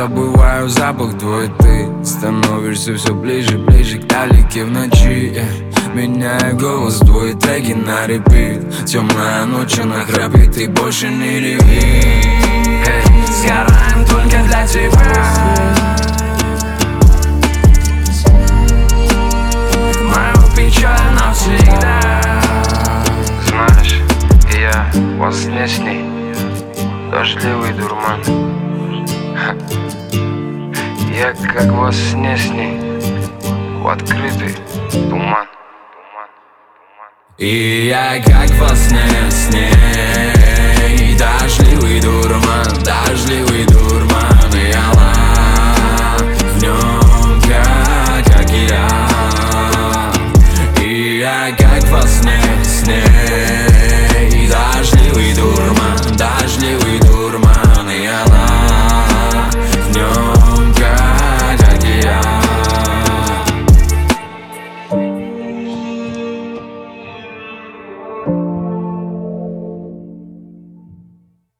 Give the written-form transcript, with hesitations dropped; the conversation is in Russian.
забываю запах твой, ты становишься все ближе, ближе к далеке в ночи. Меняю голос, твои треки на репит. Темная ночь, она храпит, и больше не реви. Сгораем только для тебя. Мою печаль навсегда. Знаешь, я во сне с ней, дождливый дурман. Я как во сне с ней, в открытый туман. И я как во сне с ней, дождливый дурман, дождливый дурман.